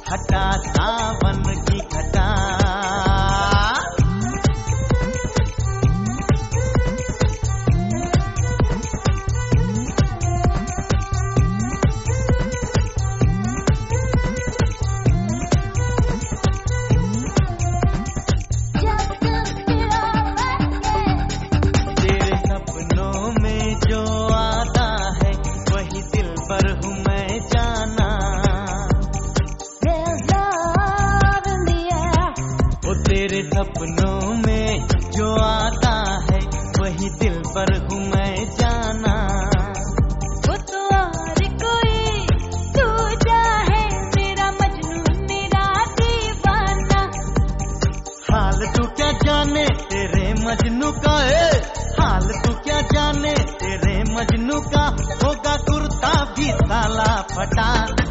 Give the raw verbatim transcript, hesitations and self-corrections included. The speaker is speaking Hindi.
हटा सावन की घटा। तेरे सपनों में जो आता है वही दिल पर हूँ मैं जाना। ओ तेरे सपनों में जो आता है वही दिल पर हूँ मैं जाना। वो तो और कोई दूजा है मेरा मजनू मेरा दीवाना। हाल तू क्या जाने तेरे मजनू का है, हाल तू क्या जाने तेरे मजनू का, होगा कुर्ता भी साला फटा।